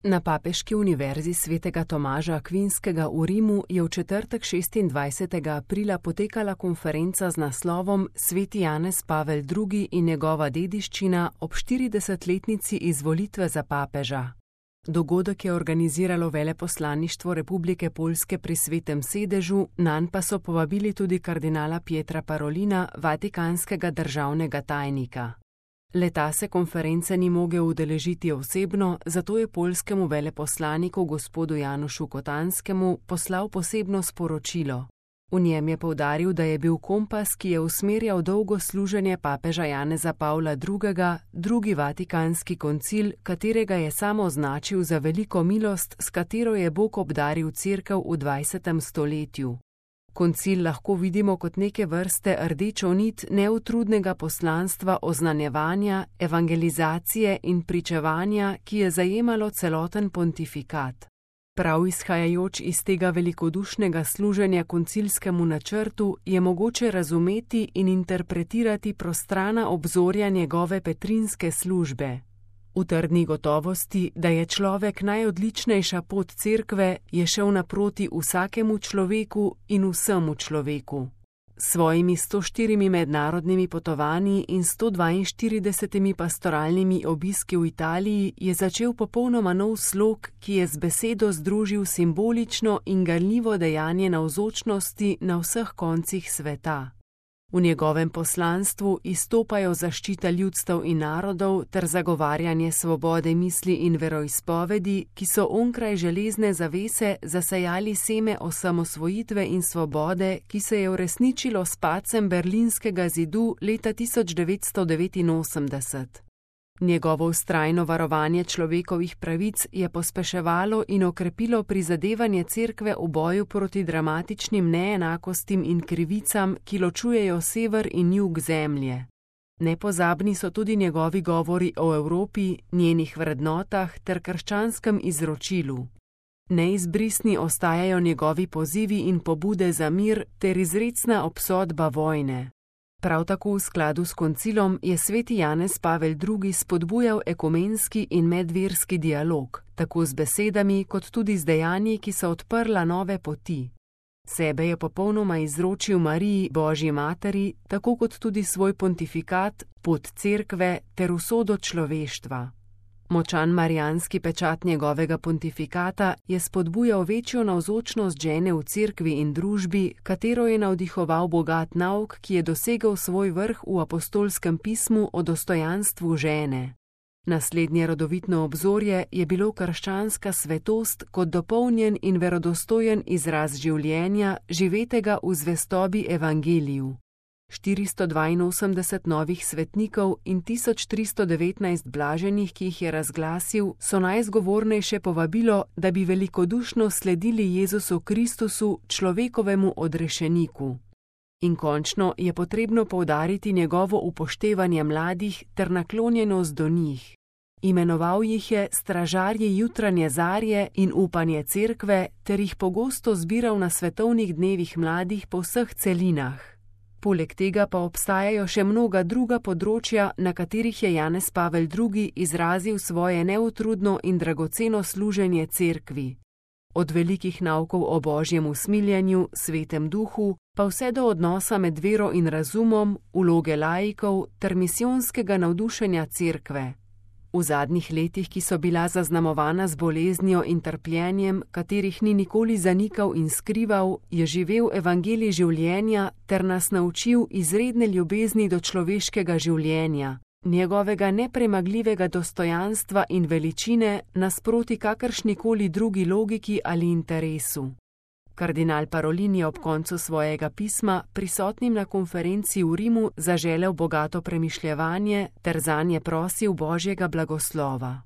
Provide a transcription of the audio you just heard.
Na Papeški univerzi svetega Tomaža Akvinskega v Rimu je v četrtek 26. aprila potekala konferenca z naslovom Sveti Janez Pavel II. In njegova dediščina ob 40-letnici izvolitve za papeža. Dogodek je organiziralo Veleposlaništvo Republike Poljske pri Svetem sedežu, nanj pa so povabili tudi kardinala Pietra Parolina, vatikanskega državnega tajnika. Leta se konference ni mogel udeležiti osebno, zato je poljskemu veleposlaniku gospodu Janušu Kotanskemu poslal posebno sporočilo. V njem je poudaril, da je bil kompas, ki je usmerjal dolgo služenje papeža Janeza Pavla II., drugi vatikanski koncil, katerega je sam označil za veliko milost, s katero je Bog obdaril Cerkev v 20. stoletju. Koncil lahko vidimo kot neke vrste rdečo nit neutrudnega poslanstva oznanjevanja, evangelizacije in pričevanja, ki je zajemalo celoten pontifikat. Prav izhajajoč iz tega velikodušnega služenja koncilskemu načrtu je mogoče razumeti in interpretirati prostrana obzorja njegove petrinske službe. V trdni gotovosti, da je človek najodličnejša pot Cerkve, je šel naproti vsakemu človeku in vsemu človeku. S svojimi 104 mednarodnimi potovanji in 142 pastoralnimi obiski v Italiji je začel popolnoma nov slog, ki je z besedo združil simbolično in ganljivo dejanje navzočnosti na vseh koncih sveta. V njegovem poslanstvu izstopajo zaščita ljudstev in narodov ter zagovarjanje svobode misli in veroizpovedi, ki so onkraj železne zavese zasejali seme osamosvojitve in svobode, ki se je uresničilo s padcem Berlinskega zidu leta 1989. Njegovo vztrajno varovanje človekovih pravic je pospeševalo in okrepilo prizadevanje Cerkve v boju proti dramatičnim neenakostim in krivicam, ki ločujejo sever in jug zemlje. Nepozabni so tudi njegovi govori o Evropi, njenih vrednotah ter krščanskem izročilu. Neizbrisni ostajajo njegovi pozivi in pobude za mir ter izrecna obsodba vojne. Prav tako v skladu s koncilom je sveti Janez Pavel II. Spodbujal ekumenski in medverski dialog, tako z besedami kot tudi z dejanji, ki so odprla nove poti. Sebe je popolnoma izročil Mariji, Božji materi, tako kot tudi svoj pontifikat, pot Cerkve ter usodo človeštva. Močan marijanski pečat njegovega pontifikata je spodbujal večjo navzočnost žene v Cerkvi in družbi, katero je navdihoval bogat nauk, ki je dosegel svoj vrh v apostolskem pismu o dostojanstvu žene. Naslednje rodovitno obzorje je bilo krščanska svetost kot dopolnjen in verodostojen izraz življenja, živetega v zvestobi evangeliju. 482 novih svetnikov in 1319 blaženih, ki jih je razglasil, so najzgovornejše povabilo, da bi velikodušno sledili Jezusu Kristusu, človekovemu odrešeniku. In končno je potrebno poudariti njegovo upoštevanje mladih ter naklonjenost do njih. Imenoval jih je stražarji jutranje zarje in upanje Cerkve ter jih pogosto zbiral na svetovnih dnevih mladih po vseh celinah. Poleg tega pa obstajajo še mnoga druga področja, na katerih je Janez Pavel II. Izrazil svoje neutrudno in dragoceno služenje Cerkvi. Od velikih naukov o Božjem usmiljenju, Svetem duhu, pa vse do odnosa med vero in razumom, vloge laikov ter misijonskega navdušenja Cerkve. V zadnjih letih, ki so bila zaznamovana z boleznijo in trpljenjem, katerih ni nikoli zanikal in skrival, je živel evangelij življenja ter nas naučil izredne ljubezni do človeškega življenja, njegovega nepremagljivega dostojanstva in veličine nasproti kakršnikoli drugi logiki ali interesu. Kardinal Parolin je ob koncu svojega pisma prisotnim na konferenci v Rimu zaželel bogato premišljevanje ter zanje prosil Božjega blagoslova.